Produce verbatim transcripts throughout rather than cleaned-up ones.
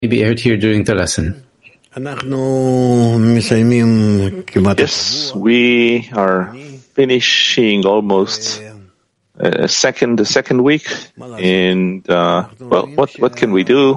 be aired here during the lesson. Yes, we are finishing almost a second, the second week, and uh, well, what what can we do?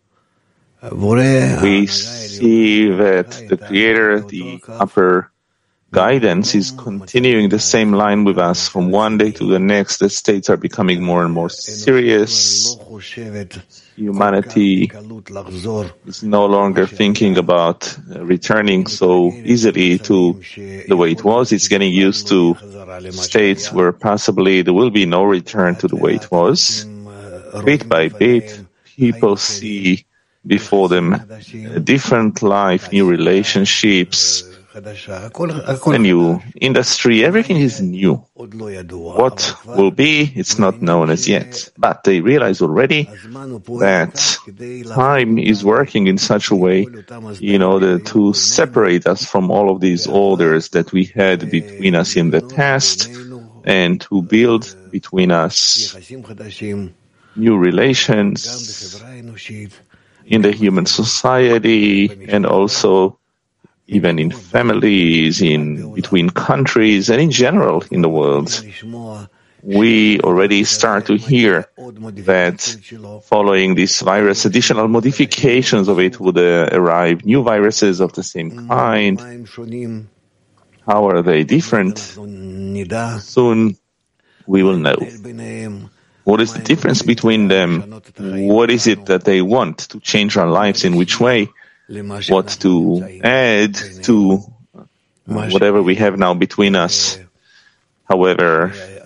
We see that the Creator, the upper guidance, is continuing the same line with us from one day to the next. The states are becoming more and more serious. Humanity is no longer thinking about returning so easily to the way it was. It's getting used to states where possibly there will be no return to the way it was. Bit by bit, people see before them a different life, new relationships, a new industry. Everything is new. What will be, it's not known as yet. But they realize already that time is working in such a way in order to separate us from all of these orders that we had between us in the past and to build between us new relations in the human society and also even in families, in between countries, and in general in the world. We already start to hear that following this virus, additional modifications of it would uh, arrive, new viruses of the same kind. How are they different? Soon we will know. What is the difference between them? What is it that they want to change our lives, in which way? What to add to whatever we have now between us. However,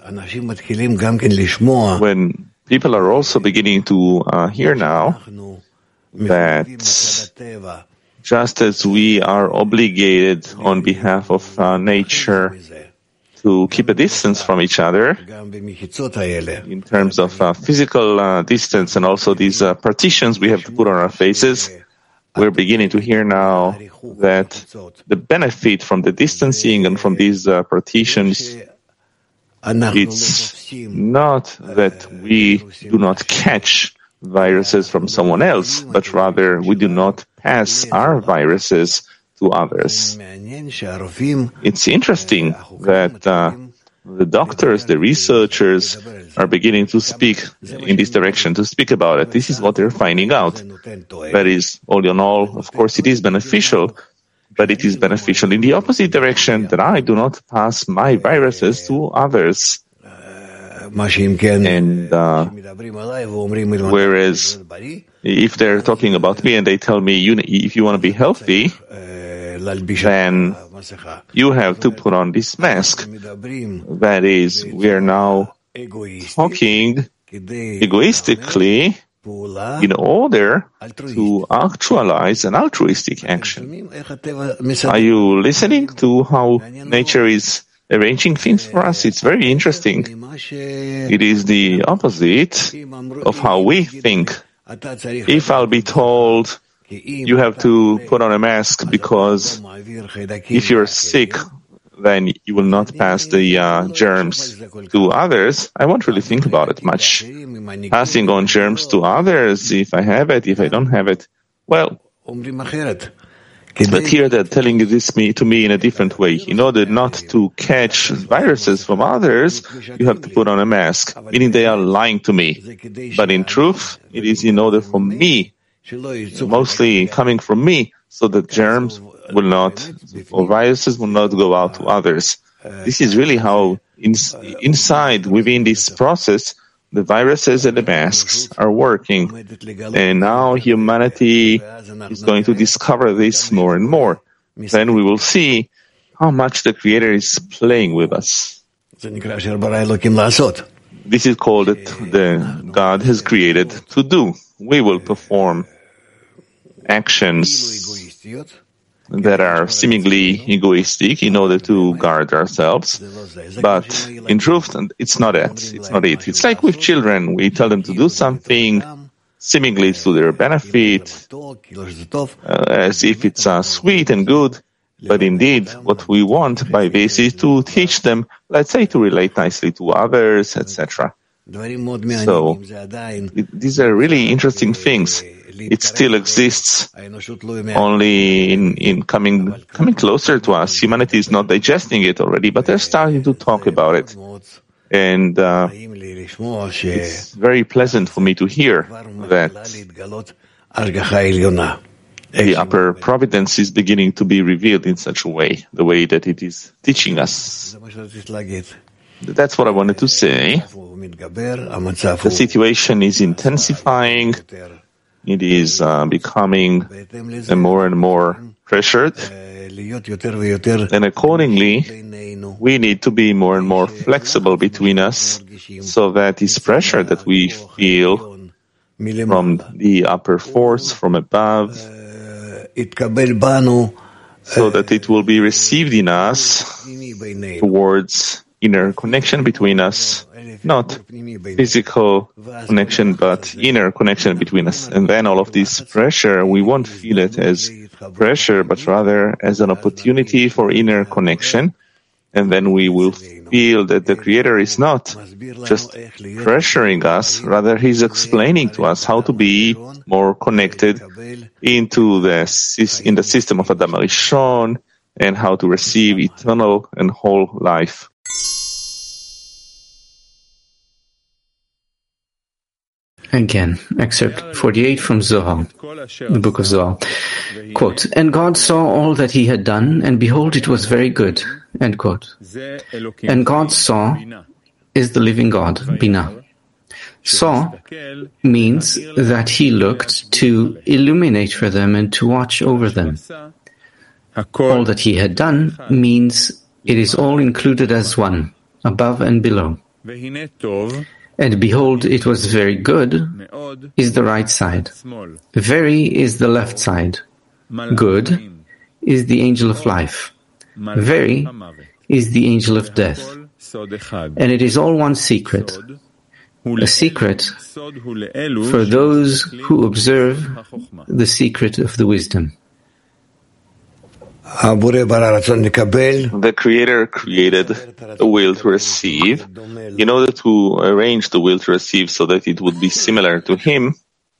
when people are also beginning to uh, hear now that just as we are obligated on behalf of uh, nature to keep a distance from each other in terms of uh, physical uh, distance and also these uh, partitions we have to put on our faces, we're beginning to hear now that the benefit from the distancing and from these uh, partitions, it's not that we do not catch viruses from someone else, but rather we do not pass our viruses to others. It's interesting that uh, the doctors, the researchers are beginning to speak in this direction, to speak about it. This is what they're finding out. That is, all in all, of course, it is beneficial, but it is beneficial in the opposite direction, that I do not pass my viruses to others. And uh, whereas if they're talking about me and they tell me, you, if you want to be healthy, then you have to put on this mask. That is, we are now talking egoistically in order to actualize an altruistic action. Are you listening to how nature is arranging things for us? It's very interesting. It is the opposite of how we think. If I'll be told you have to put on a mask because if you're sick, then you will not pass the uh, germs to others, I won't really think about it much. Passing on germs to others, if I have it, if I don't have it, well, but here they're telling this me, to me in a different way. In order not to catch viruses from others, you have to put on a mask, meaning they are lying to me. But in truth, it is in order for me, mostly coming from me, so that germs will not, or viruses will not go out to others. This is really how in, inside, within this process, the viruses and the masks are working. And now humanity is going to discover this more and more. Then we will see how much the Creator is playing with us. This is called it, the God has created to do. We will perform actions that are seemingly egoistic in order to guard ourselves. But in truth, it's not it. It's not it. It's like with children. We tell them to do something seemingly to their benefit, uh, as if it's uh, sweet and good. But indeed, what we want by this is to teach them, let's say, to relate nicely to others, et cetera. So it, these are really interesting things. It still exists, only in, in coming coming closer to us. Humanity is not digesting it already, but they're starting to talk about it. And uh, it's very pleasant for me to hear that the upper providence is beginning to be revealed in such a way, the way that it is teaching us. That's what I wanted to say. The situation is intensifying. It is uh, becoming uh, more and more pressured. And accordingly, we need to be more and more flexible between us so that this pressure that we feel from the upper force, from above, so that it will be received in us towards inner connection between us, not physical connection, but inner connection between us. And then all of this pressure, we won't feel it as pressure, but rather as an opportunity for inner connection. And then we will feel that the Creator is not just pressuring us, rather He's explaining to us how to be more connected into the, in the system of Adam Arishon and how to receive eternal and whole life. Again, excerpt forty-eight from Zohar, the book of Zohar. Quote, "And God saw all that he had done, and behold, it was very good." End quote. And God saw is the living God, Binah. Saw means that he looked to illuminate for them and to watch over them. All that he had done means it is all included as one, above and below. And behold, it was very good is the right side. Very is the left side. Good is the angel of life. Very is the angel of death. And it is all one secret. A secret for those who observe the secret of the wisdom. The Creator created the will to receive in order to arrange the will to receive so that it would be similar to Him.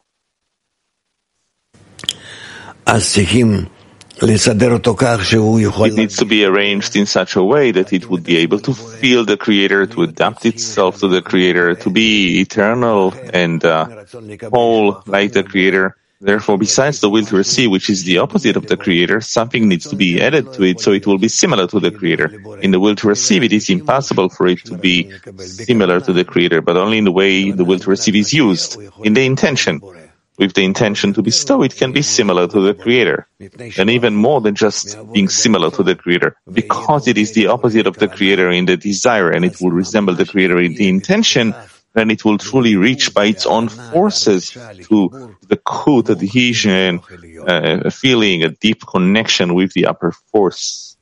It needs to be arranged in such a way that it would be able to feel the Creator, to adapt itself to the Creator, to be eternal and uh, whole like the Creator. Therefore, besides the will to receive, which is the opposite of the Creator, something needs to be added to it so it will be similar to the Creator. In the will to receive, it is impossible for it to be similar to the Creator, but only in the way the will to receive is used, in the intention. With the intention to bestow, it can be similar to the Creator, and even more than just being similar to the Creator, because it is the opposite of the Creator in the desire, and it will resemble the Creator in the intention. Then it will truly reach by its own forces to the kut, adhesion, uh, a feeling, a deep connection with the upper force.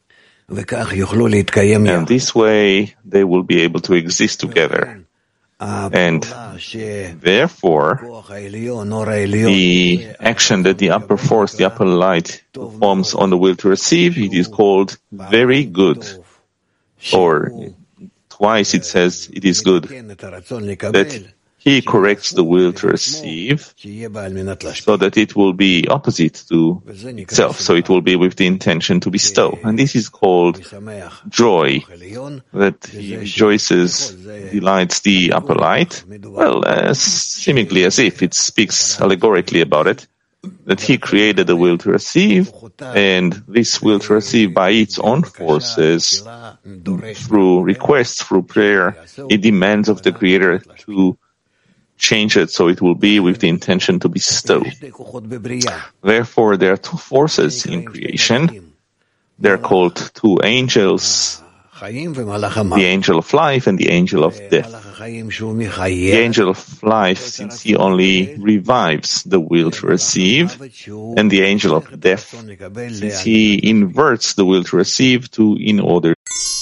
And this way, they will be able to exist together. And therefore, the action that the upper force, the upper light, performs on the will to receive, it is called very good, or twice it says it is good, that he corrects the will to receive so that it will be opposite to itself, so it will be with the intention to bestow. And this is called joy, that he rejoices, delights the upper light, well, uh, seemingly as if it speaks allegorically about it, that he created the will to receive, and this will to receive by its own forces, through requests, through prayer, it demands of the Creator to change it so it will be with the intention to bestow. Therefore, there are two forces in creation. They're called two angels, the angel of life and the angel of death. The angel of life, since he only revives the will to receive, and the angel of death, since he inverts the will to receive to in order.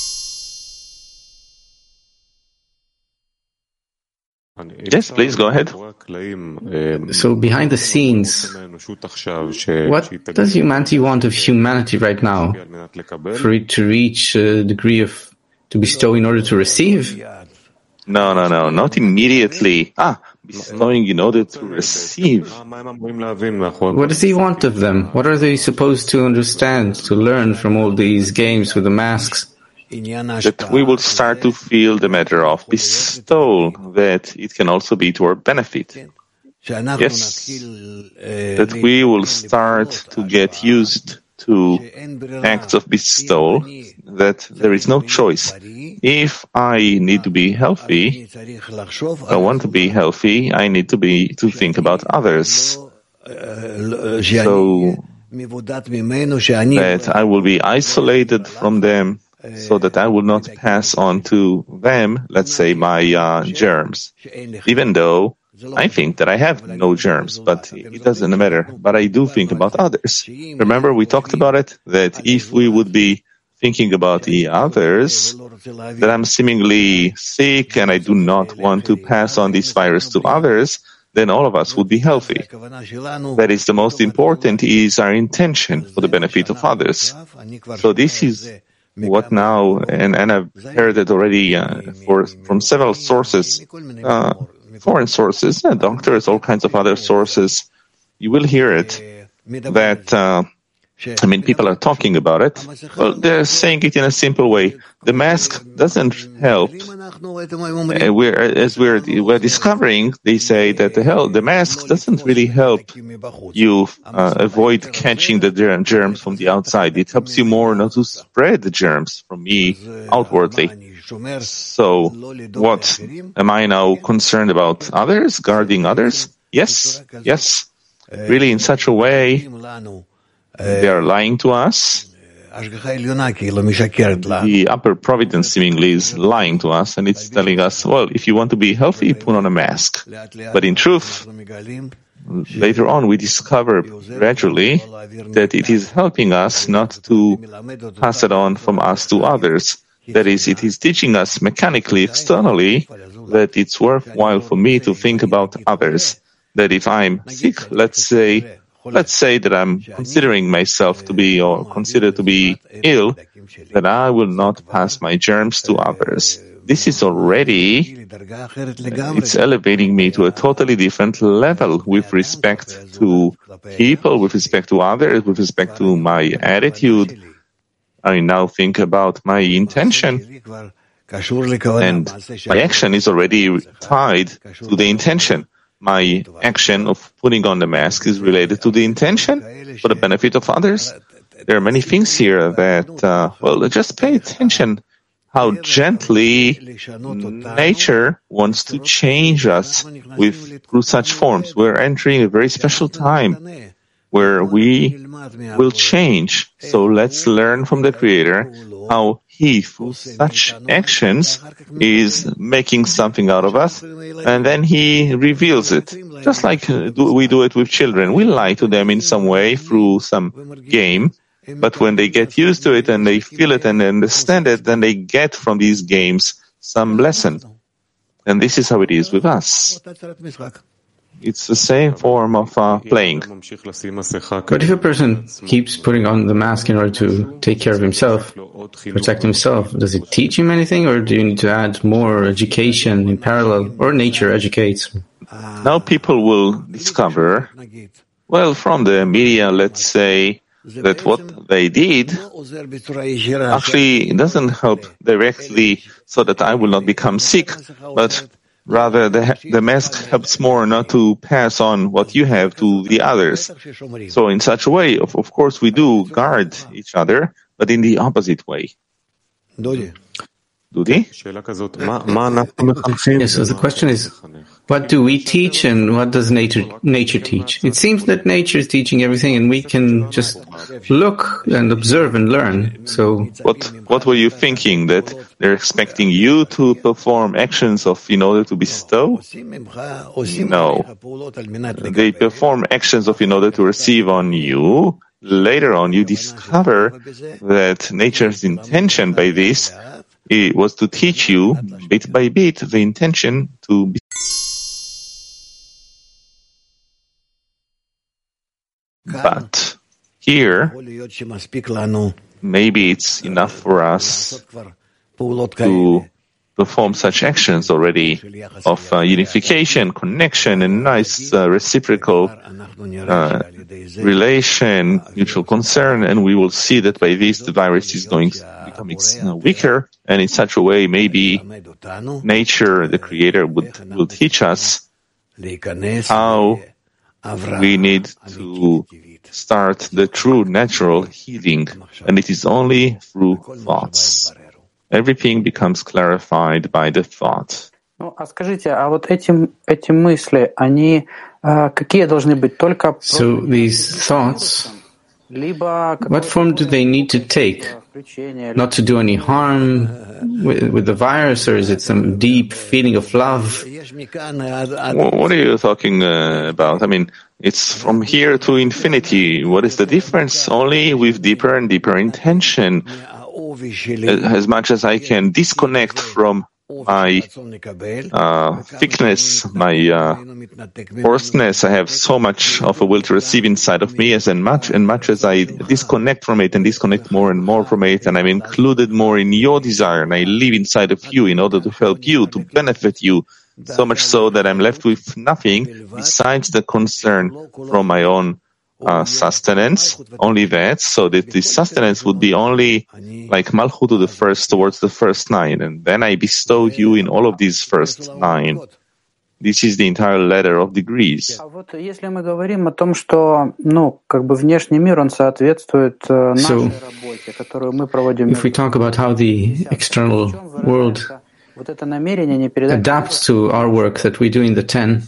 Yes, please go ahead. So behind the scenes, what does humanity want of humanity right now? For it to reach a degree of to bestow in order to receive? No, no, no, not immediately. Ah, bestowing in order to receive. What does he want of them? What are they supposed to understand, to learn from all these games with the masks? That we will start to feel the matter of bestowal, that it can also be to our benefit. Yes, that we will start to get used to acts of bestowal, that there is no choice. If I need to be healthy, I want to be healthy, I need to be to think about others. So that I will be isolated from them, so that I will not pass on to them, let's say, my uh, germs, even though I think that I have no germs, but it doesn't matter. But I do think about others. Remember, we talked about it, that if we would be thinking about the others, that I'm seemingly sick and I do not want to pass on this virus to others, then all of us would be healthy. That is the most important, is our intention for the benefit of others. So this is what now, and, and I've heard it already uh, for, from several sources, uh, foreign sources, uh, doctors, all kinds of other sources. You will hear it, that, uh, I mean, people are talking about it. Well, they're saying it in a simple way. The mask doesn't help. Uh, we're, as we're, we're discovering, they say that the, hell, the mask doesn't really help you uh, avoid catching the germs from the outside. It helps you more not to spread the germs from me outwardly. So, what am I now concerned about? Others, guarding others? Yes, yes. Really, in such a way, they are lying to us. The upper providence seemingly is lying to us, and it's telling us, well, if you want to be healthy, put on a mask. But in truth, later on, we discover gradually that it is helping us not to pass it on from us to others. That is, it is teaching us mechanically, externally, that it's worthwhile for me to think about others. That if I'm sick, let's say, let's say that I'm considering myself to be, or consider to be ill, that I will not pass my germs to others. This is already, it's elevating me to a totally different level with respect to people, with respect to others, with respect to my attitude. I now think about my intention, and my action is already tied to the intention. My action of putting on the mask is related to the intention for the benefit of others. There are many things here that, uh, well, just pay attention how gently nature wants to change us with through such forms. We're entering a very special time where we will change. So let's learn from the Creator how He, through such actions, is making something out of us, and then He reveals it. Just like we do it with children. We lie to them in some way through some game, but when they get used to it and they feel it and they understand it, then they get from these games some lesson. And this is how it is with us. It's the same form of uh, playing. But if a person keeps putting on the mask in order to take care of himself, protect himself, does it teach him anything, or do you need to add more education in parallel, or nature educates? Now people will discover, well, from the media, let's say, that what they did actually doesn't help directly so that I will not become sick, but rather, the, the mask helps more not to pass on what you have to the others. So in such a way, of, of course, we do guard each other, but in the opposite way. Dudi? Yes, so the question is, what do we teach and what does nature nature teach? It seems that nature is teaching everything and we can just look and observe and learn. So what what were you thinking? That they're expecting you to perform actions of in order to bestow? No. They perform actions of in order to receive on you. Later on, you discover that nature's intention by this it was to teach you, bit by bit, the intention to be. But here, maybe it's enough for us to perform such actions already of uh, unification, connection, and nice uh, reciprocal uh, relation, mutual concern, and we will see that by this the virus is going becoming uh, weaker, and in such a way maybe nature, the Creator, would will teach us how we need to start the true natural healing, and it is only through thoughts. Everything becomes clarified by the thought. Ну, а скажите, а вот эти, эти мысли, они э, какие должны быть? Только So these thoughts, what form do they need to take? Not to do any harm with, with the virus, or is it some deep feeling of love? What are you talking uh, about? I mean, it's from here to infinity. What is the difference? Only with deeper and deeper intention. As much as I can disconnect from my uh, thickness, my uh, coarseness, I have so much of a will to receive inside of me, as and much and much as I disconnect from it and disconnect more and more from it, and I'm included more in your desire, and I live inside of you in order to help you, to benefit you, so much so that I'm left with nothing besides the concern from my own Uh, sustenance, only that, so that the sustenance would be only like Malchut to the first, towards the first nine, and then I bestow you in all of these first nine. This is the entire ladder of degrees. А вот если мы говорим о том, что, ну, как бы внешний мир, он соответствует нашей работе, которую мы проводим. If we talk about how the external world вот это намерение не передать adapts to our work that we do in the ten,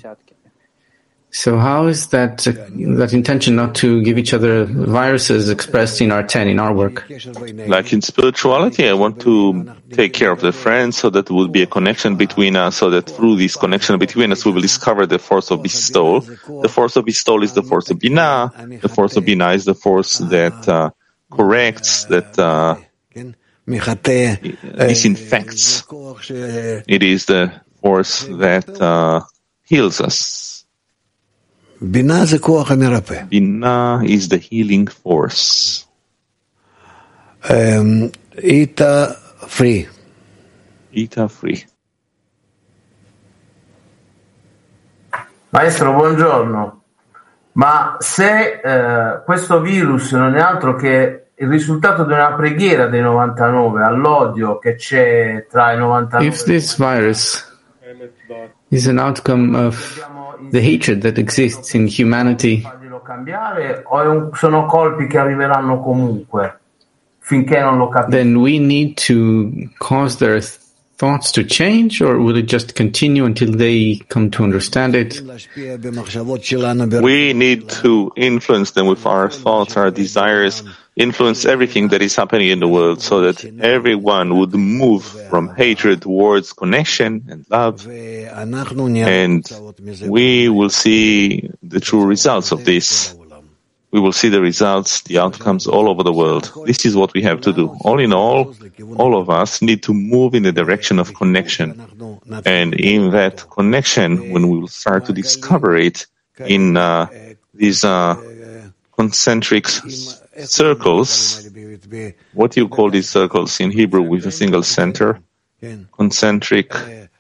so how is that uh, that intention not to give each other viruses expressed in our ten, in our work? Like in spirituality, I want to take care of the friends so that there will be a connection between us, so that through this connection between us we will discover the force of bestowal. The force of bestowal is the force of Binah. The force of Binah is the force that uh, corrects, that uh, disinfects. It is the force that uh, heals us. Binah is the healing force. Um, Ita free. Ita free. Maestro, buongiorno. Ma se eh, questo virus non è altro che il risultato di una preghiera dei novantanove, all'odio che c'è tra i novantanove... If this virus is an outcome of the hatred that exists in humanity, o sono colpi che arriveranno comunque finché non lo capisco? Then we need to cause their thoughts to change, or will it just continue until they come to understand it? We need to influence them with our thoughts, our desires, influence everything that is happening in the world, so that everyone would move from hatred towards connection and love, and we will see the true results of this. We will see the results, the outcomes all over the world. This is what we have to do. All in all, all of us need to move in the direction of connection. And in that connection, when we will start to discover it in uh, these uh, concentric circles, what do you call these circles in Hebrew with a single center? Concentric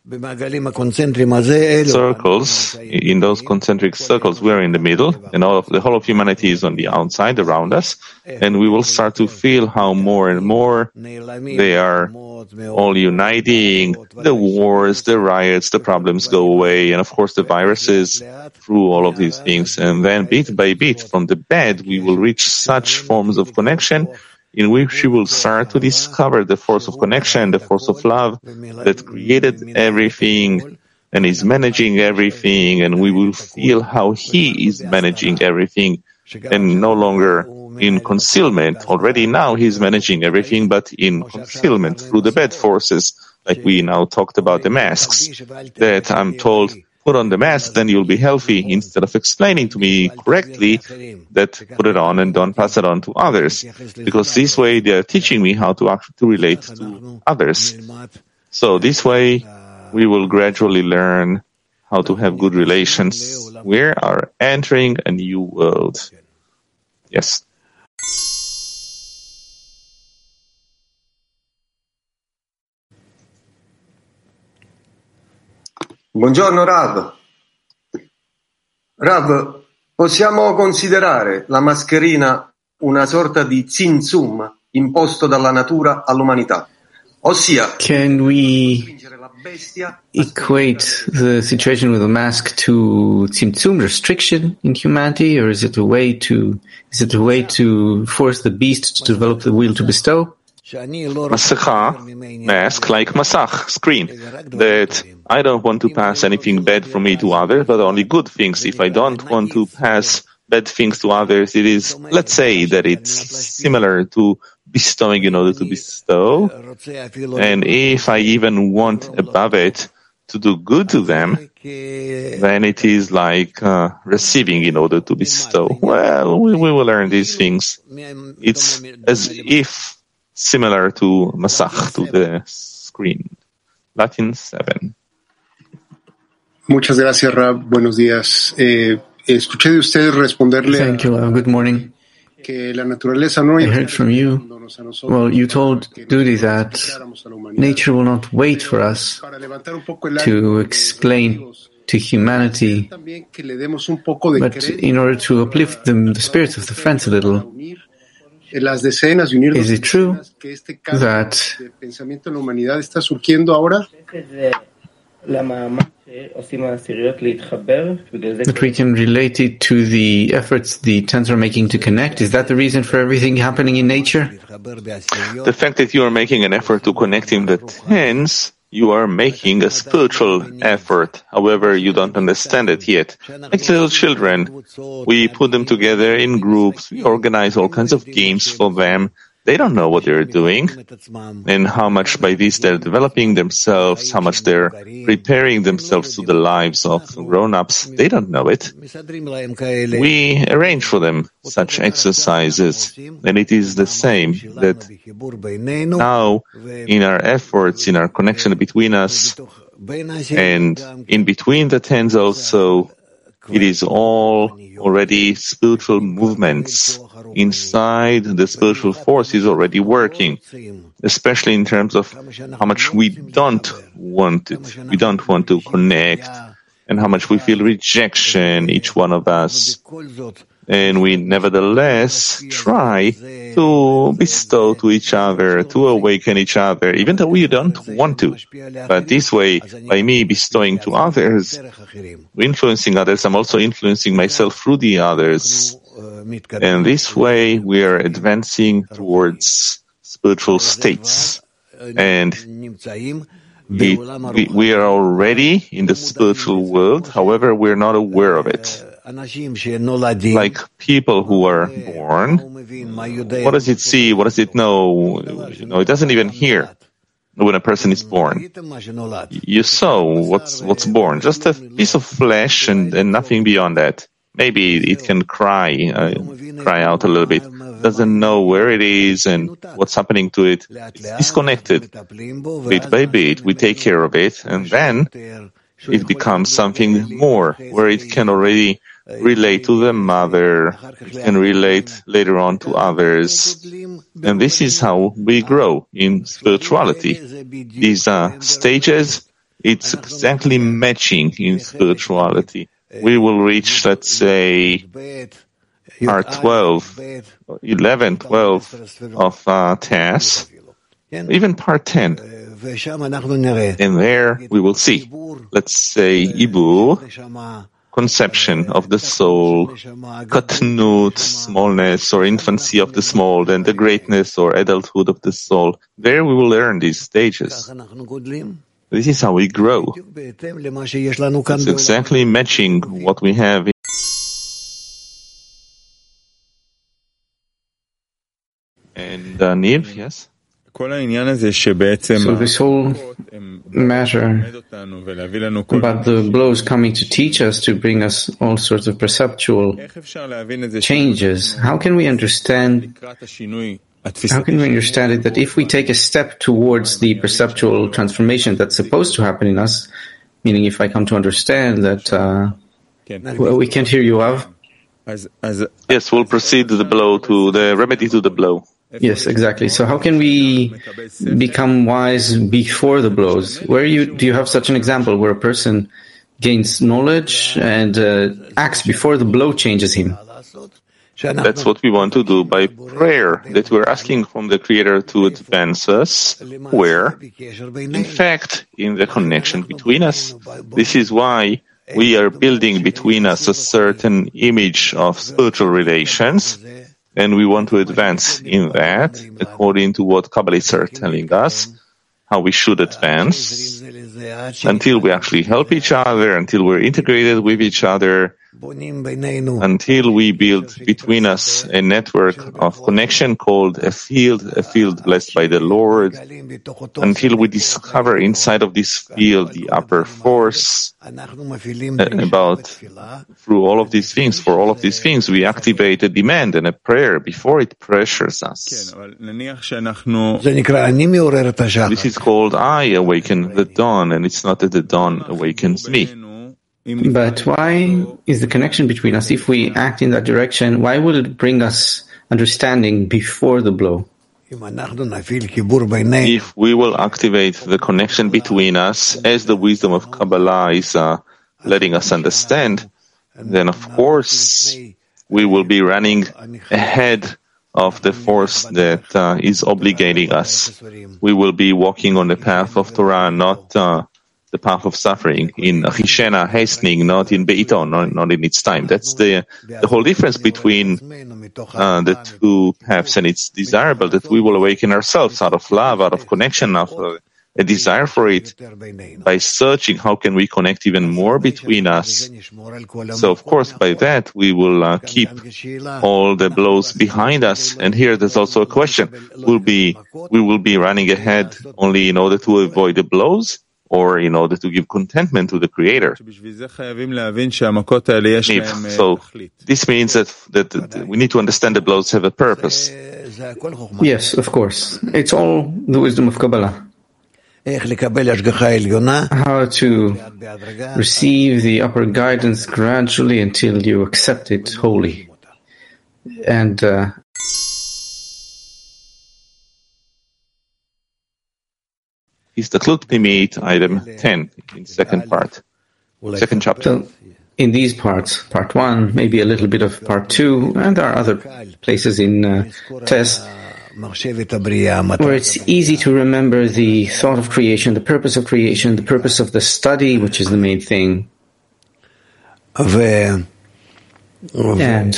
circles. In those concentric circles, we are in the middle, and all of the whole of humanity is on the outside around us, and we will start to feel how more and more they are all uniting. The wars, the riots, the problems go away, and of course the viruses, through all of these things, and then bit by bit from the bed we will reach such forms of connection in which we will start to discover the force of connection, the force of love that created everything and is managing everything, and we will feel how He is managing everything, and no longer in concealment. Already now He is managing everything, but in concealment through the bad forces, like we now talked about the masks, that I'm told, put on the mask, then you'll be healthy, instead of explaining to me correctly that put it on and don't pass it on to others. Because this way they are teaching me how to actually to relate to others. So this way we will gradually learn how to have good relations. We are entering a new world. Yes. Buongiorno Rav. Rav, possiamo considerare la mascherina una sorta di tzimtzum imposto dalla natura all'umanità? Ossia, can we equate the situation with the mask to tzimtzum, restriction in humanity, or is it a way to is it a way to force the beast to develop the will to bestow? Masecha, mask, like masach, screen, that I don't want to pass anything bad from me to others, but only good things. If I don't want to pass bad things to others, it is, let's say, that it's similar to bestowing in order to bestow. And if I even want above it to do good to them, then it is like uh, receiving in order to bestow. Well, we, we will learn these things. It's as if similar to masach, to the screen. Latin seven. Muchas gracias, Rab. Buenos días. Eh, escuché de usted responderle Thank you, Good morning. Que la naturaleza no I heard from you, well, you told Dudi that nature will not wait for us to explain to humanity, but in order to uplift them, the spirits of the friends a little. Is it true that that we can relate it to the efforts the tens are making to connect? Is that the reason for everything happening in nature? The fact that you are making an effort to connect in the tens, you are making a spiritual effort. However, you don't understand it yet. Like little children, we put them together in groups, we organize all kinds of games for them. They don't know what they're doing and how much by this they're developing themselves, how much they're preparing themselves to the lives of grown-ups. They don't know it. We arrange for them such exercises, and it is the same that now in our efforts, in our connection between us and in between the tens also, it is all already spiritual movements. Inside, the spiritual force is already working, especially in terms of how much we don't want it. We don't want to connect, and how much we feel rejection, each one of us. And we nevertheless try to bestow to each other, to awaken each other, even though we don't want to. But this way, by me bestowing to others, influencing others, I'm also influencing myself through the others. And this way, we are advancing towards spiritual states. And we, we, we are already in the spiritual world, however, we're not aware of it. Like people who are born, what does it see? What does it know? You know, it doesn't even hear when a person is born. You saw what's what's born, just a piece of flesh and, and nothing beyond that. Maybe it can cry, uh, cry out a little bit. Doesn't know where it is and what's happening to it. It's disconnected. Bit by bit, we take care of it, and then it becomes something more, where it can already relate to the mother, it can relate later on to others. And this is how we grow in spirituality. These uh, stages, it's exactly matching in spirituality. We will reach, let's say, part twelve, eleven, twelve of uh, Tess, even part ten. And there we will see, let's say, Ibur, conception of the soul, katnut, smallness or infancy of the small, then the greatness or adulthood of the soul. There we will learn these stages. This is how we grow. It's exactly matching what we have. And uh, Niv, yes? So this whole matter about the blows coming to teach us, to bring us all sorts of perceptual changes, how can we understand How can we understand it that if we take a step towards the perceptual transformation that's supposed to happen in us, meaning if I come to understand that, uh, well, we can't hear you, Av? Yes, we'll proceed to the blow, to the remedy to the blow. Yes, exactly. So how can we become wise before the blows? Where you do you have such an example where a person gains knowledge and uh, acts before the blow changes him. That's what we want to do by prayer, that we're asking from the Creator to advance us. Where? In fact, in the connection between us. This is why we are building between us a certain image of spiritual relations, and we want to advance in that according to what Kabbalists are telling us, how we should advance, until we actually help each other, until we're integrated with each other, until we build between us a network of connection called a field, a field blessed by the Lord, until we discover inside of this field the upper force. About, through all of these things, for all of these things, we activate a demand and a prayer before it pressures us. This is called I awaken the dawn, and it's not that the dawn awakens me. But why is the connection between us, if we act in that direction, why will it bring us understanding before the blow? If we will activate the connection between us, as the wisdom of Kabbalah is uh, letting us understand, then of course we will be running ahead of the force that uh, is obligating us. We will be walking on the path of Torah, not uh, the path of suffering, in Chishena, hastening, not in Beito, not, not in its time. That's the the whole difference between uh, the two paths, and it's desirable that we will awaken ourselves out of love, out of connection, out of a desire for it, by searching how can we connect even more between us. So, of course, by that we will uh, keep all the blows behind us. And here there's also a question: Will be we will be running ahead only in order to avoid the blows, or in order to give contentment to the Creator? If, so this means that, that, that we need to understand the blows have a purpose. Yes, of course. It's all the wisdom of Kabbalah. How to receive the upper guidance gradually until you accept it wholly. And uh, Histaklut Pimit, item ten, in second part, second chapter. So in these parts, part one, maybe a little bit of part two, and there are other places in uh, Tess where it's easy to remember the thought of creation, the purpose of creation, the purpose of the study, which is the main thing. And, and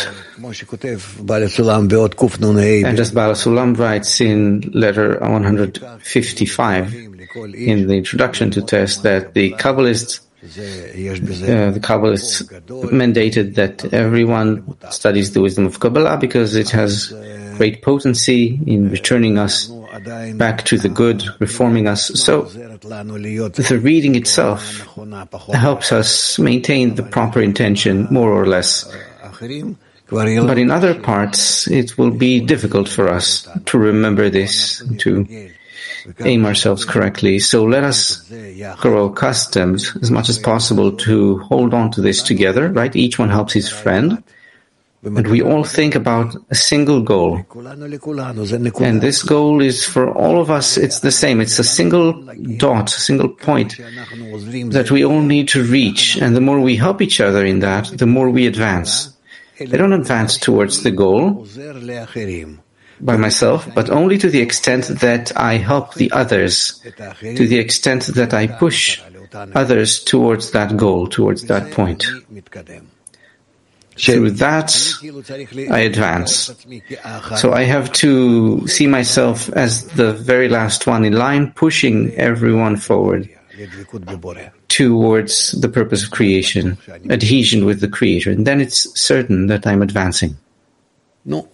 as Baal Sulam writes in letter one hundred fifty-five in the introduction to Tess, that the Kabbalists, uh, the Kabbalists mandated that everyone studies the wisdom of Kabbalah because it has great potency in returning us back to the good, reforming us. So the reading itself helps us maintain the proper intention, more or less. But in other parts, it will be difficult for us to remember this, to aim ourselves correctly. So let us grow accustomed as much as possible to hold on to this together, right? Each one helps his friend. And we all think about a single goal. And this goal is for all of us, it's the same. It's a single dot, a single point that we all need to reach. And the more we help each other in that, the more we advance. I don't advance towards the goal by myself, but only to the extent that I help the others, to the extent that I push others towards that goal, towards that point. Through that, I advance. So I have to see myself as the very last one in line, pushing everyone forward towards the purpose of creation, adhesion with the Creator. And then it's certain that I'm advancing. Well,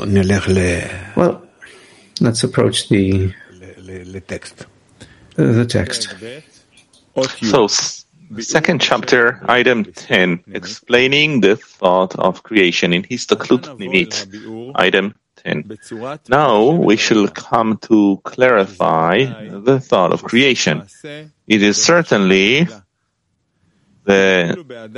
let's approach the, the text. So, second chapter, item ten, explaining the thought of creation in Histaklut Nimit, item ten. Now we shall come to clarify the thought of creation. It is certainly the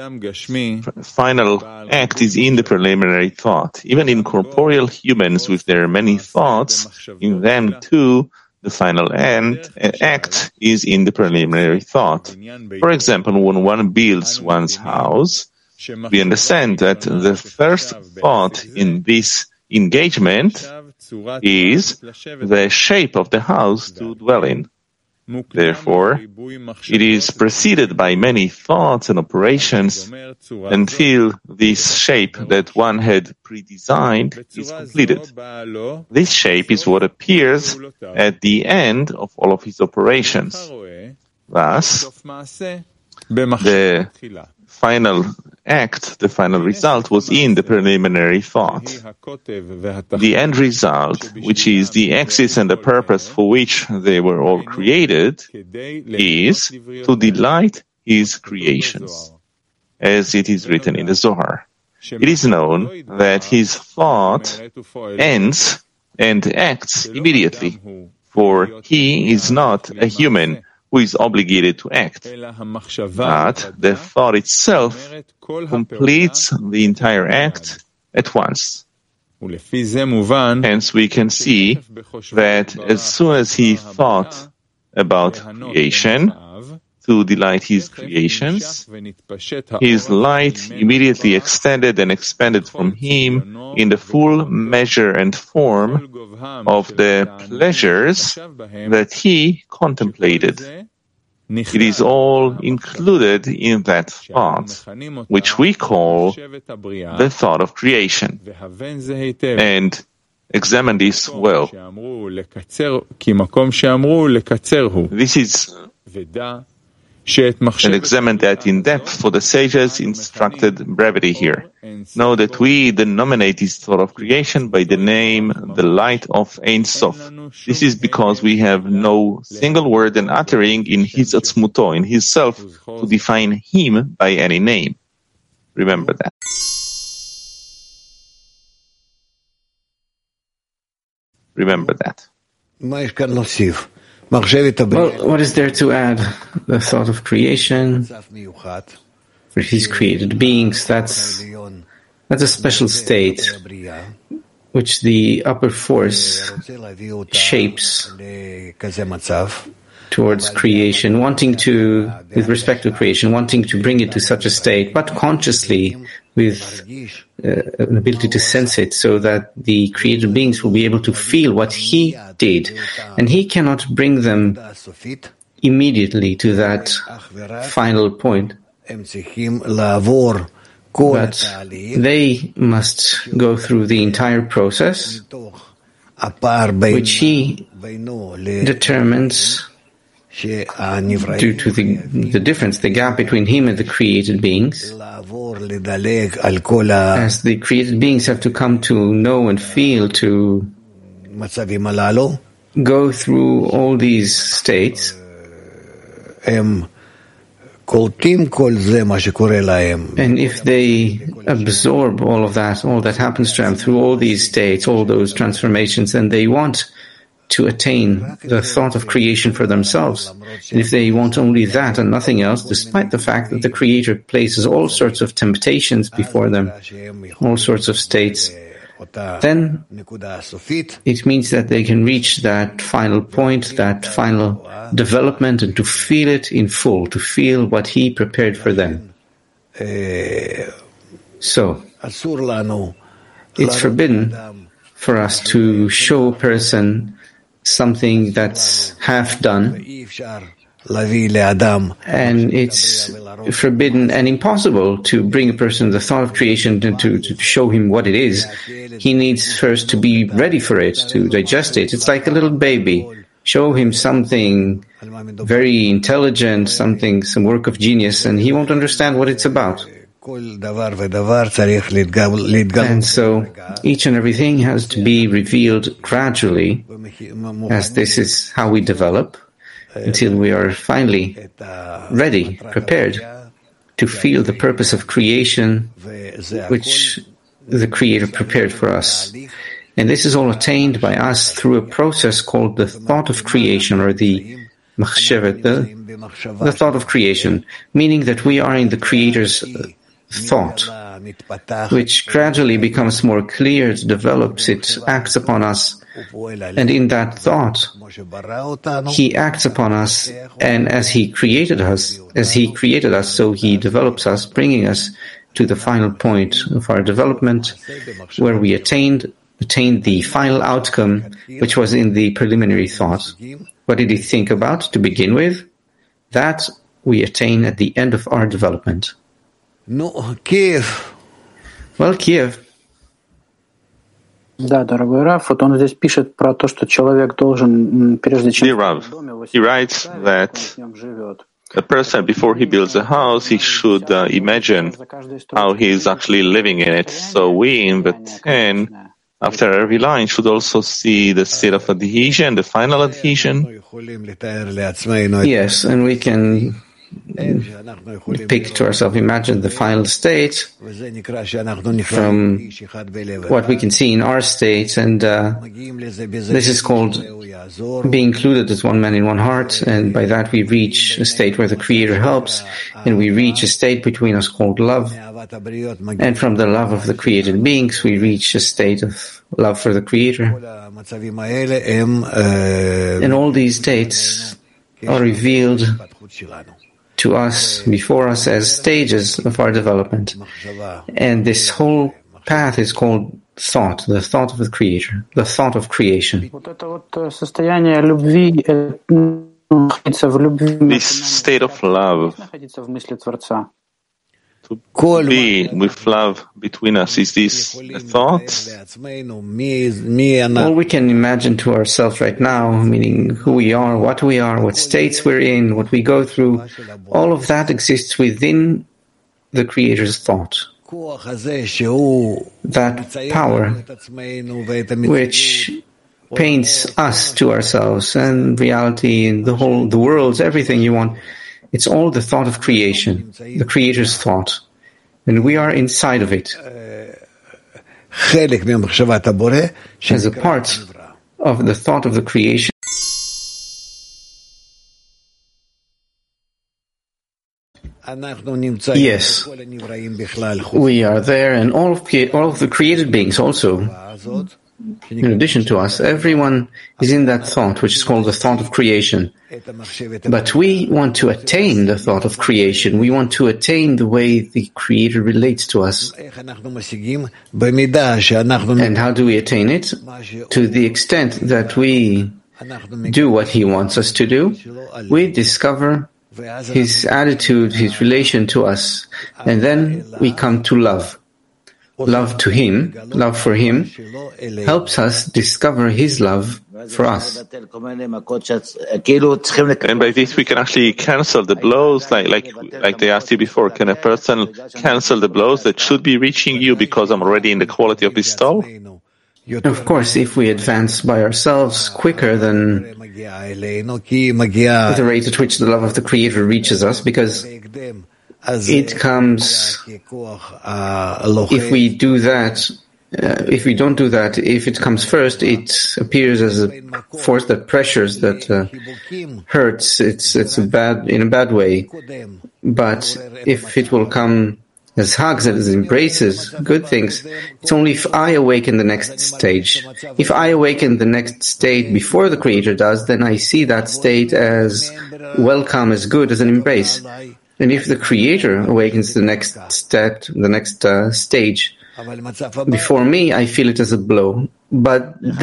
final act is in the preliminary thought. Even in corporeal humans with their many thoughts, in them too, The final end, act is in the preliminary thought. For example, when one builds one's house, we understand that the first thought in this engagement is the shape of the house to dwell in. Therefore, it is preceded by many thoughts and operations until this shape that one had pre-designed is completed. This shape is what appears at the end of all of his operations. Thus, the final act, the final result, was in the preliminary thought. The end result, which is the axis and the purpose for which they were all created, is to delight his creations, as it is written in the Zohar. It is known that his thought ends and acts immediately, for he is not a human who is obligated to act, but the thought itself completes the entire act at once. Hence we can see that as soon as he thought about creation, to delight his creations, his light immediately extended and expanded from him in the full measure and form of the pleasures that he contemplated. It is all included in that thought, which we call the thought of creation. And examine this well. This is and examine that in depth, for the sages instructed brevity here. Know that we denominate this thought of creation by the name the light of Ein Sof. This is because we have no single word and uttering in his atzmuto, in his self, to define him by any name. Remember that. Remember that. Well, what is there to add? The thought of creation, for his created beings, that's, that's a special state which the upper force shapes towards creation, wanting to, with respect to creation, wanting to bring it to such a state, but consciously, with uh, an ability to sense it, so that the created beings will be able to feel what he did. And he cannot bring them immediately to that final point. But they must go through the entire process, which he determines due to the, the difference, the gap between him and the created beings. As the created beings have to come to know and feel, to go through all these states, and if they absorb all of that, all that happens to them through all these states, all those transformations, and they want to attain the thought of creation for themselves, and if they want only that and nothing else, despite the fact that the Creator places all sorts of temptations before them, all sorts of states, then it means that they can reach that final point, that final development, and to feel it in full, to feel what He prepared for them. So, it's forbidden for us to show a person something that's half done, and it's forbidden and impossible to bring a person the thought of creation to, to, to show him what it is. He needs first to be ready for it, to digest it. It's like a little baby. Show him something very intelligent, something, some work of genius, and he won't understand what it's about. And so each and everything has to be revealed gradually, as this is how we develop, until we are finally ready, prepared to feel the purpose of creation which the Creator prepared for us. And this is all attained by us through a process called the thought of creation, or the machshevet, the, the thought of creation, meaning that we are in the Creator's thought, which gradually becomes more clear, it develops, it acts upon us. And in that thought, he acts upon us, and as he created us, as he created us, so he develops us, bringing us to the final point of our development, where we attained attained the final outcome, which was in the preliminary thought. What did he think about to begin with? That we attain at the end of our development. No, Kiev. Well, Kiev. Да, дорогой Раф, вот он здесь пишет про то, что человек должен, прежде чем... Dear Rav, he writes that a person, before he builds a house, he should uh, imagine how he is actually living in it. So we, in the ten, after every line, should also see the state of adhesion, the final adhesion. Yes, and we can pick to ourselves, imagine the final state from what we can see in our state, and uh, this is called being included as one man in one heart, and by that we reach a state where the Creator helps, and we reach a state between us called love, and from the love of the created beings we reach a state of love for the Creator. And all these states are revealed to us, before us, as stages of our development. And this whole path is called thought, the thought of the Creator, the thought of creation. This state of love, to be with love between us, is this a thought? All we can imagine to ourselves right now, meaning who we are, what we are, what states we're in, what we go through, all of that exists within the Creator's thought. That power which paints us to ourselves and reality, the whole, the worlds, everything you want, it's all the thought of creation, the Creator's thought. And we are inside of it as a part of the thought of the creation. Yes, we are there, and all of, all of the created beings also, in addition to us, everyone is in that thought, which is called the thought of creation. But we want to attain the thought of creation. We want to attain the way the Creator relates to us. And how do we attain it? To the extent that we do what He wants us to do, we discover His attitude, His relation to us, and then we come to love. Love to Him, love for Him, helps us discover His love for us. And by this we can actually cancel the blows, like like like they asked you before. Can a person cancel the blows that should be reaching you because I'm already in the quality of bestowal? Of course, if we advance by ourselves quicker than the rate at which the love of the Creator reaches us, because it comes, if we do that, uh, if we don't do that, if it comes first, it appears as a force that pressures, that uh, hurts. It's it's a bad in a bad way. But if it will come as hugs, as embraces, good things, it's only if I awaken the next stage. If I awaken the next state before the Creator does, then I see that state as welcome, as good, as an embrace. And if the Creator awakens the next step, the next uh, stage, before me, I feel it as a blow. But the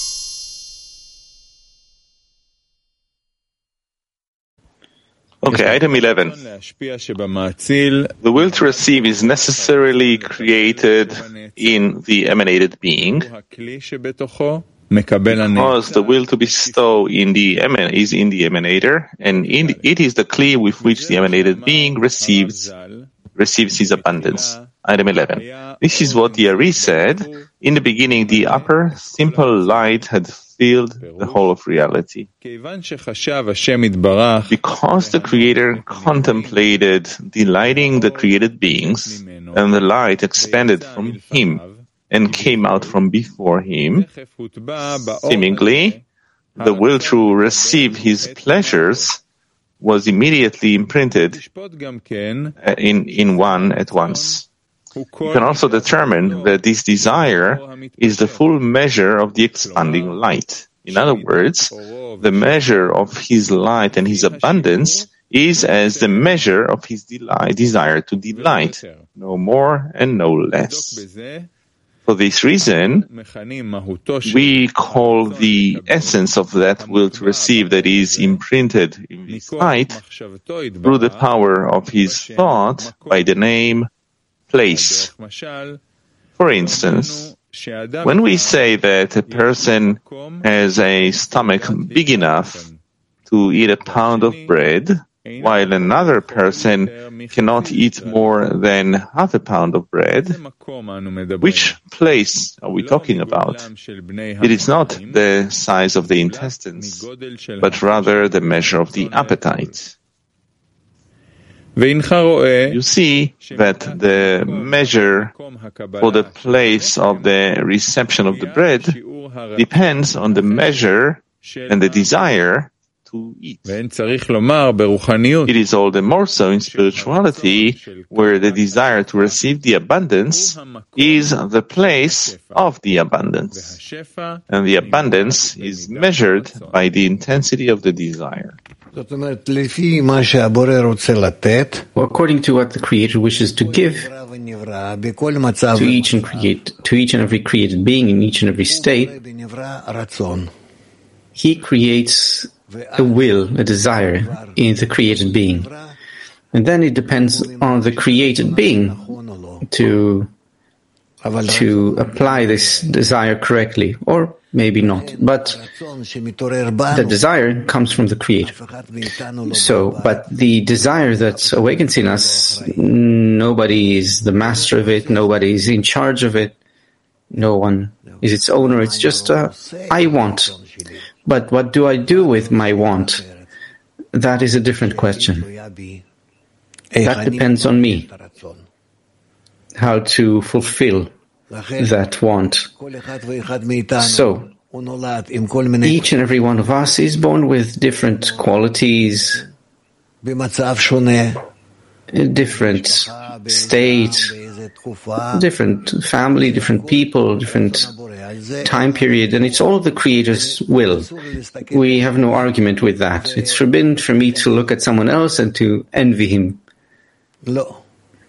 Okay, item eleven. The will to receive is necessarily created in the emanated being, because the will to bestow in the eman- is in the emanator, and in, it is the kli with which the emanated being receives receives his abundance. Item eleven. This is what the Ari said. In the beginning, the upper, simple light had filled the whole of reality. Because the Creator contemplated delighting the created beings, and the light expanded from Him and came out from before Him, seemingly, the will to receive His pleasures was immediately imprinted in, in one at once. You can also determine that this desire is the full measure of the expanding light. In other words, the measure of his light and his abundance is as the measure of his delight, desire to delight, no more and no less. For this reason, we call the essence of that will to receive that is imprinted in this light through the power of his thought by the name place. For instance, when we say that a person has a stomach big enough to eat a pound of bread, while another person cannot eat more than half a pound of bread, which place are we talking about? It is not the size of the intestines, but rather the measure of the appetite. You see that the measure for the place of the reception of the bread depends on the measure and the desire to eat. It is all the more so in spirituality, where the desire to receive the abundance is the place of the abundance, and the abundance is measured by the intensity of the desire. Well, according to what the Creator wishes to give to each and create, to each and every created being in each and every state, He creates a will, a desire in the created being. And then it depends on the created being to, to apply this desire correctly, or maybe not. But the desire comes from the Creator. So, but the desire that awakens in us, nobody is the master of it, nobody is in charge of it, no one is its owner. It's just uh, I want. But what do I do with my want? That is a different question. That depends on me, how to fulfill that want. So, each and every one of us is born with different qualities, different state, different family, different people, different time period, and it's all the Creator's will. We have no argument with that. It's forbidden for me to look at someone else and to envy him. No.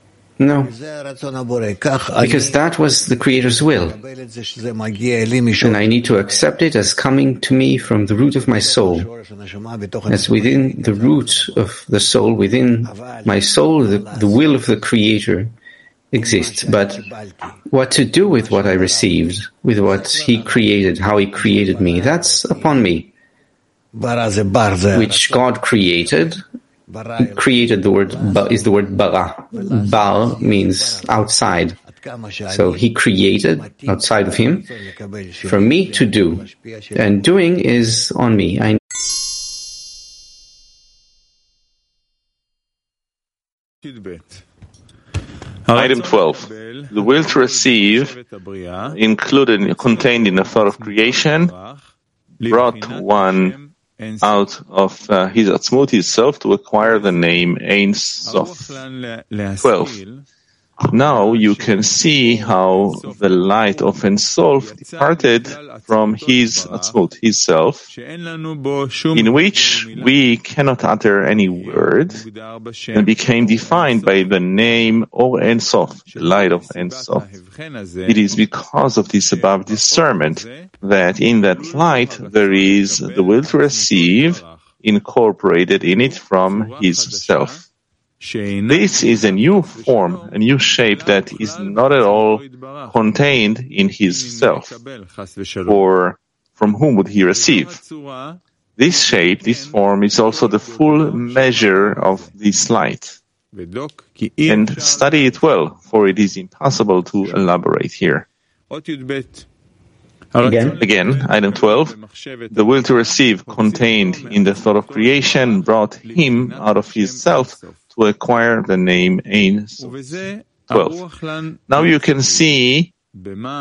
Because that was the Creator's will. And I need to accept it as coming to me from the root of my soul. As within the root of the soul, within my soul, the, the will of the Creator exists. But what to do with what I received, with what He created, how He created me, that's upon me. Which God created. Created, the word ba is the word bara. Ba means outside. So He created outside of Him for me to do. And doing is on me. I Item twelve. The will to receive, included, contained in the thought of creation, brought one out of uh, his atzmut, his self, to acquire the name Ein Sof. twelve. Now you can see how the light of Ein Sof departed from his atzmut, his self, in which we cannot utter any word, and became defined by the name or Ein Sof, the light of Ein Sof. It is because of this above discernment that in that light there is the will to receive incorporated in it from his self. This is a new form, a new shape that is not at all contained in his self. For from whom would he receive? This shape, this form, is also the full measure of this light. And study it well, for it is impossible to elaborate here. Again, Again, item twelve. The will to receive contained in the thought of creation brought him out of his self to acquire the name Ein Sof. twelve. Now you can see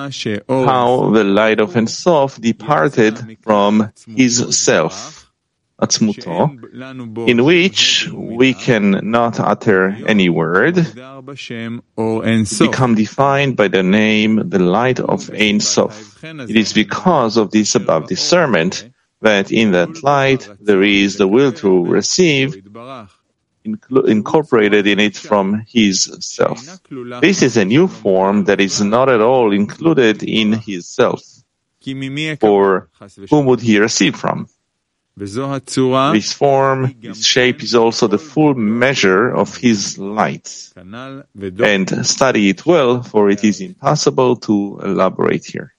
how the light of Ein Sof departed from his self. Atzmuto, in which we can not utter any word, become defined by the name, the light of Ein Sof. It is because of this above discernment that in that light there is the will to receive incorporated in it from his self. This is a new form that is not at all included in his self. For whom would he receive from? This form, this shape is also the full measure of his light. And study it well, for it is impossible to elaborate here.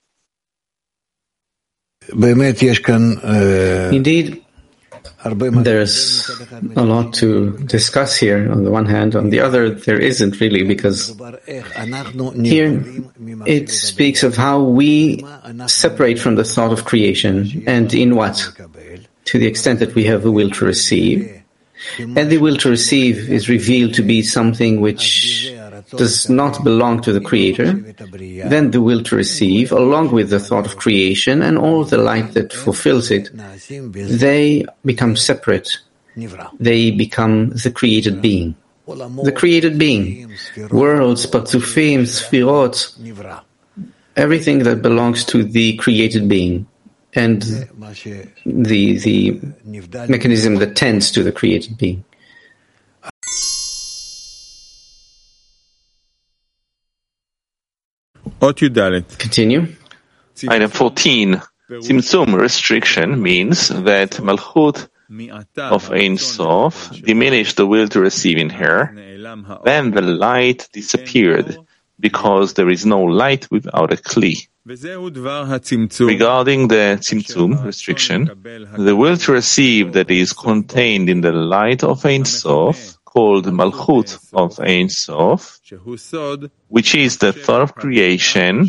Indeed, there's a lot to discuss here on the one hand. On the other, there isn't really, because here it speaks of how we separate from the thought of creation, and in what? To the extent that we have a will to receive. And the will to receive is revealed to be something which does not belong to the Creator. Then the will to receive, along with the thought of creation and all the light that fulfills it, they become separate. They become the created being. The created being. Worlds, Patzufim, Sfirot, everything that belongs to the created being. And the the mechanism that tends to the created being. Continue. Item fourteen. Tzimtzum restriction means that Malchut of Ein Sof diminished the will to receive in her. Then the light disappeared, because there is no light without a Kli. Regarding the Tzimtzum restriction, the will to receive that is contained in the light of Ein Sof, called Malchut of Ein Sof, which is the thought of creation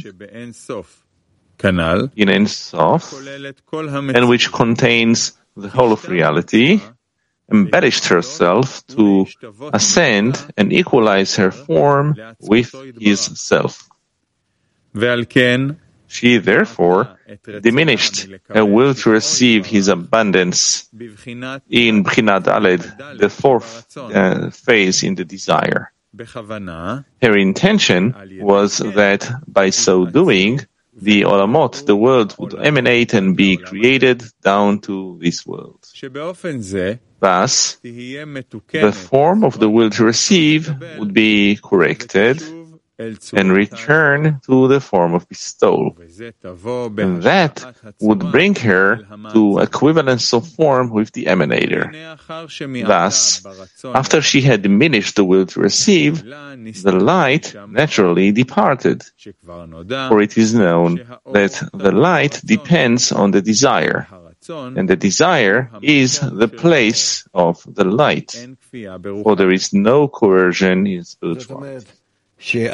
in Ein Sof, and which contains the whole of reality, embellished herself to ascend and equalize her form with his self. She therefore diminished her will to receive his abundance in Bchinat Daled, the fourth uh, phase in the desire. Her intention was that by so doing, the Olamot, the world, would emanate and be created down to this world. Thus, the form of the will to receive would be corrected and return to the form of bestowal. And that would bring her to equivalence of form with the emanator. Thus, after she had diminished the will to receive, the light naturally departed. For it is known that the light depends on the desire, and the desire is the place of the light, for there is no coercion in spirituality. Meaning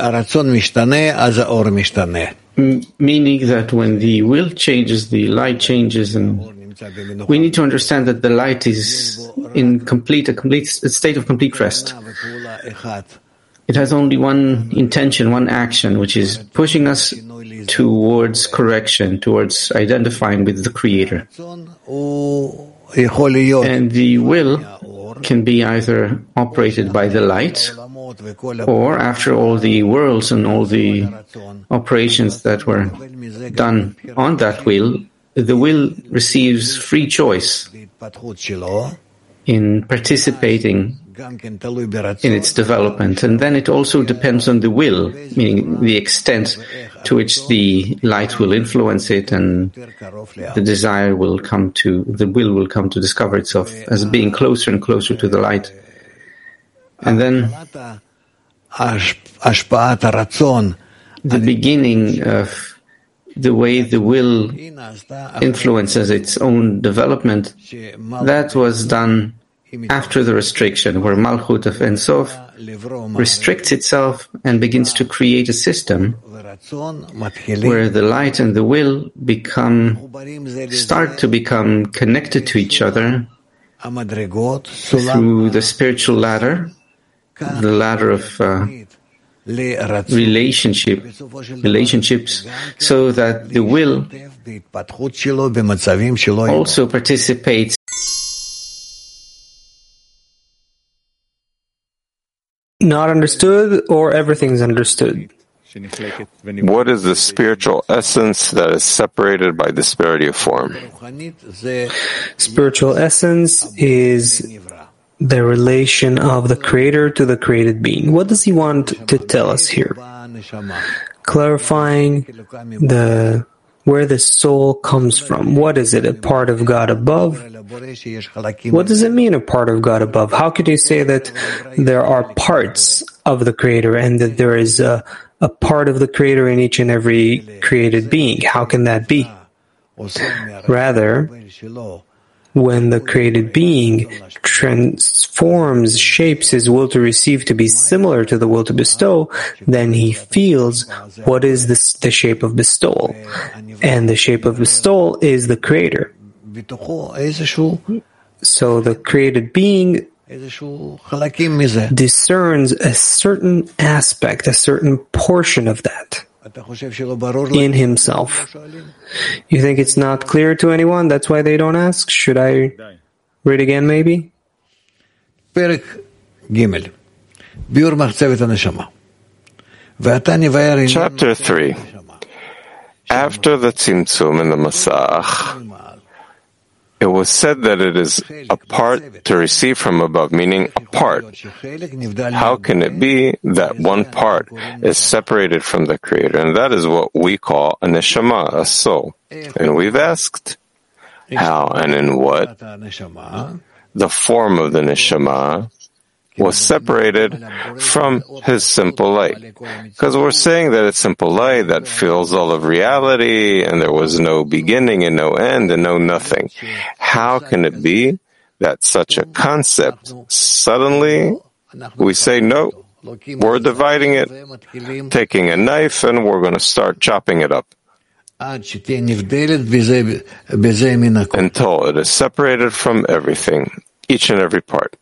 that when the will changes, the light changes, and we need to understand that the light is in complete a complete a state of complete rest. It has only one intention, one action, which is pushing us towards correction, towards identifying with the Creator. And the will can be either operated by the light, or after all the worlds and all the operations that were done on that will, the will receives free choice in participating in its development. And then it also depends on the will, meaning the extent to which the light will influence it, and the desire will come to, the will will come to discover itself as being closer and closer to the light. And then the beginning of the way the will influences its own development, that was done after the restriction, where Malchut of Ein Sof restricts itself and begins to create a system where the light and the will become, start to become connected to each other through the spiritual ladder, the ladder of uh, relationship, relationships, so that the will also participates not understood or everything's understood? What is the spiritual essence that is separated by disparity of form? Spiritual essence is the relation of the Creator to the created being. What does he want to tell us here? Clarifying the where the soul comes from. What is it? A part of God above? What does it mean, a part of God above? How could you say that there are parts of the Creator and that there is a, a part of the Creator in each and every created being? How can that be? Rather, when the created being transforms, shapes his will to receive to be similar to the will to bestow, then he feels what is this, the shape of bestowal. And the shape of bestowal is the Creator. So the created being discerns a certain aspect, a certain portion of that in himself. You think it's not clear to anyone? That's why they don't ask? Should I read again, maybe? Chapter three. After the Tzimtzum in the Masach, it was said that it is a part to receive from above, meaning a part. How can it be that one part is separated from the Creator? And that is what we call a neshama, a soul. And we've asked, how and in what the form of the neshama was separated from his simple light. Because we're saying that it's simple light that fills all of reality, and there was no beginning and no end and no nothing. How can it be that such a concept, suddenly we say, no, we're dividing it, taking a knife, and we're going to start chopping it up until it is separated from everything, each and every part.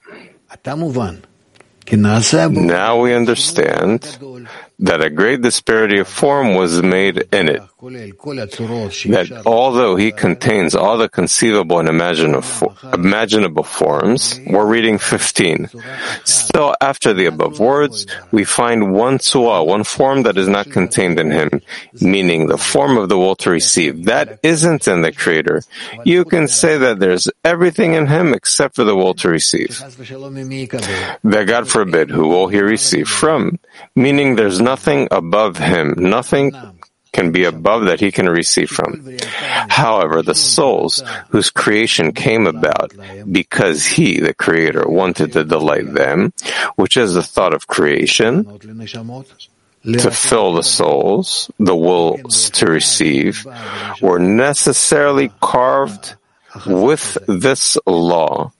Now we understand that a great disparity of form was made in it. That although he contains all the conceivable and imaginable, imaginable forms, we're reading fifteen. Still, after the above words, we find one tzura, one form that is not contained in him, meaning the form of the will to receive. That isn't in the Creator. You can say that there's everything in him except for the will to receive. That God forbid, who will he receive from? Meaning there's nothing above him, nothing can be above that he can receive from. However, the souls whose creation came about because he, the Creator, wanted to delight them, which is the thought of creation, to fill the souls, the wills to receive, were necessarily carved with this law.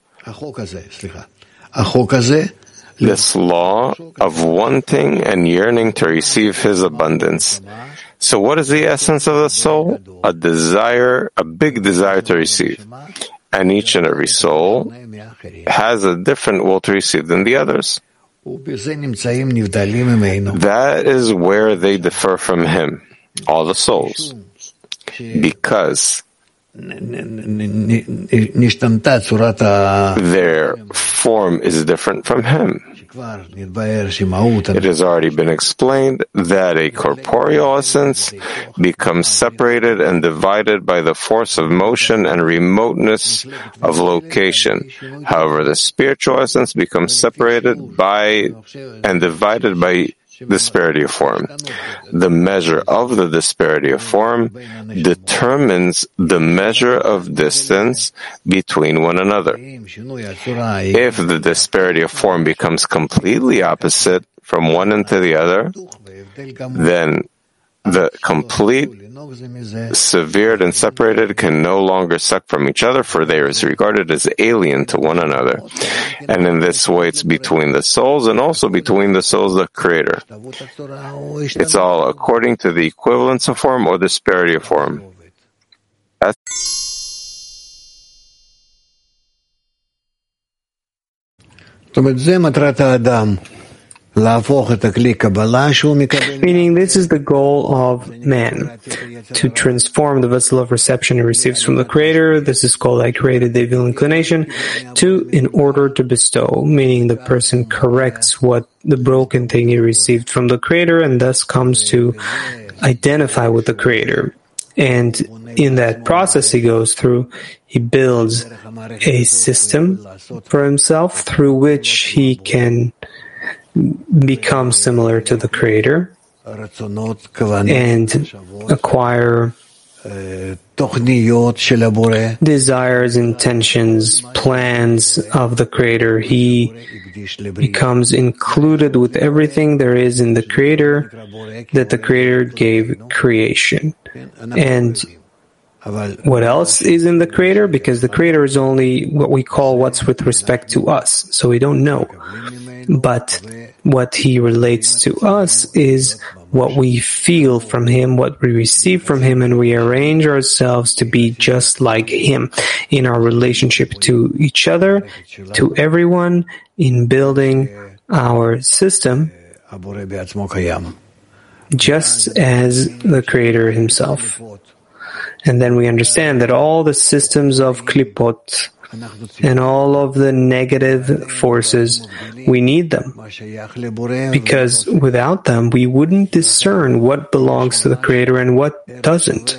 This law of wanting and yearning to receive his abundance. So what is the essence of the soul? A desire, a big desire to receive. And each and every soul has a different will to receive than the others. That is where they differ from him, all the souls. Because their form is different from him. It has already been explained that a corporeal essence becomes separated and divided by the force of motion and remoteness of location. However, the spiritual essence becomes separated by and divided by disparity of form. The measure of the disparity of form determines the measure of distance between one another. If the disparity of form becomes completely opposite from one end to the other, then the complete, severed and separated can no longer suck from each other, for they are regarded as alien to one another. And in this way, it's between the souls and also between the souls of the Creator. It's all according to the equivalence of form or disparity of form. That's Meaning, this is the goal of man, to transform the vessel of reception he receives from the Creator. This is called I created the evil inclination, to in order to bestow, meaning the person corrects what the broken thing he received from the Creator and thus comes to identify with the Creator. And in that process he goes through, he builds a system for himself through which he can become similar to the Creator and acquire desires, intentions, plans of the Creator. He becomes included with everything there is in the Creator that the Creator gave creation. And what else is in the Creator? Because the Creator is only what we call what's with respect to us, so we don't know. But what He relates to us is what we feel from Him, what we receive from Him, and we arrange ourselves to be just like Him in our relationship to each other, to everyone, in building our system, just as the Creator Himself. And then we understand that all the systems of klipot and all of the negative forces, we need them. Because without them, we wouldn't discern what belongs to the Creator and what doesn't.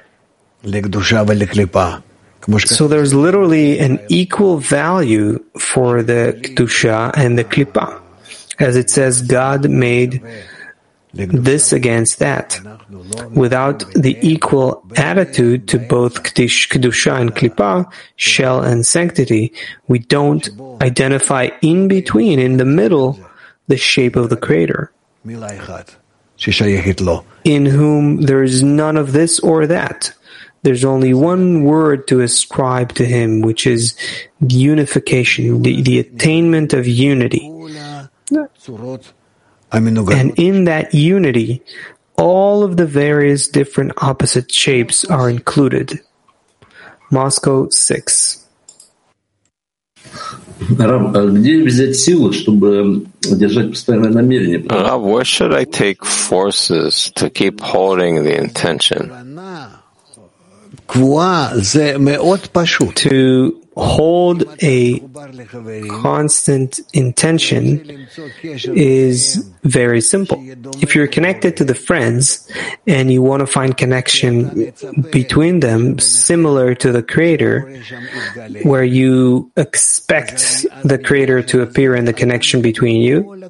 So there's literally an equal value for the Kedusha and the Klippa. As it says, God made this against that. Without the equal attitude to both Kedusha and Klippa, shell and sanctity, we don't identify in between, in the middle, the shape of the Creator, in whom there is none of this or that. There's only one word to ascribe to Him, which is the unification, the, the attainment of unity. And in that unity, all of the various different opposite shapes are included. Moscow six. Rav, where should I take forces to keep holding the intention? To hold a constant intention is very simple. If you're connected to the friends and you want to find connection between them similar to the Creator, where you expect the Creator to appear in the connection between you,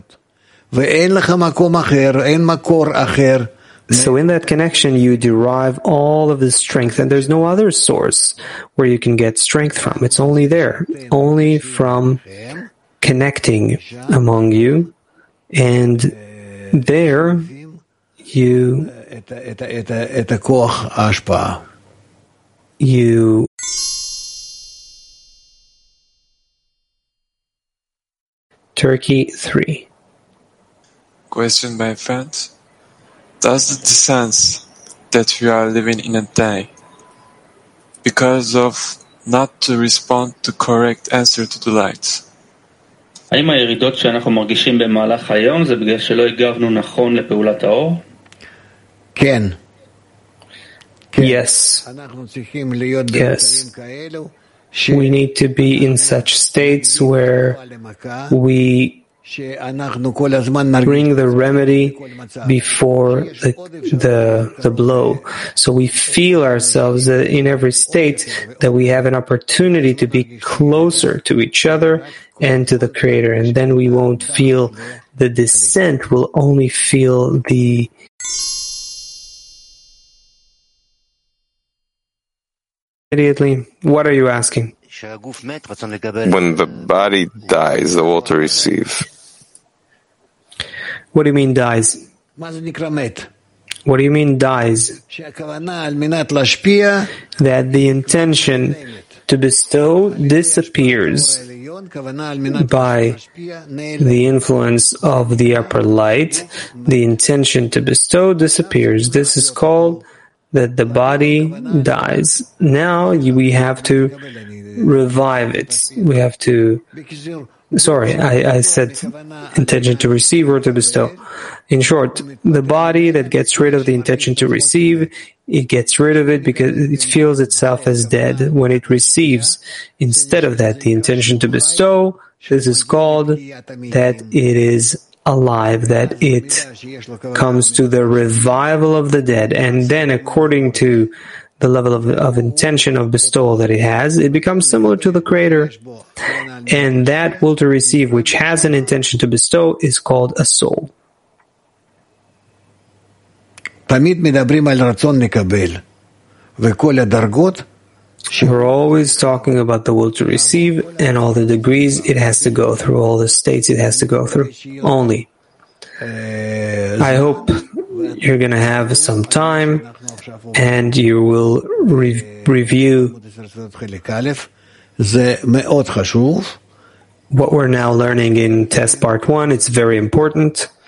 so in that connection, you derive all of the strength, and there's no other source where you can get strength from. It's only there, only from connecting among you, and there you you Turkey three. Question by friends. Does it sense that we are living in a day because of not to respond to correct answer to the light? האם הירידות שאנחנו מרגישים במהלך היום זה בגלל שלא הגבנו נכון לפעולת האור? כן. Yes. Yes. We need to be in such states where we bring the remedy before the, the the blow. So we feel ourselves in every state that we have an opportunity to be closer to each other and to the Creator, and then we won't feel the descent, we'll only feel the immediately. What are you asking? When the body dies, the will to receive. What do you mean dies? What do you mean dies? That the intention to bestow disappears by the influence of the upper light. The intention to bestow disappears. This is called that the body dies. Now we have to revive it. We have to Sorry, I, I said intention to receive or to bestow. In short, the body that gets rid of the intention to receive, it gets rid of it because it feels itself as dead. When it receives, instead of that, the intention to bestow, this is called that it is alive, that it comes to the revival of the dead. And then according to the level of, of intention of bestowal that it has, it becomes similar to the Creator. And that will to receive, which has an intention to bestow, is called a soul. We're always talking about the will to receive and all the degrees it has to go through, all the states it has to go through. Only. I hope you're going to have some time and you will re- review what we're now learning in test part one. It's very important.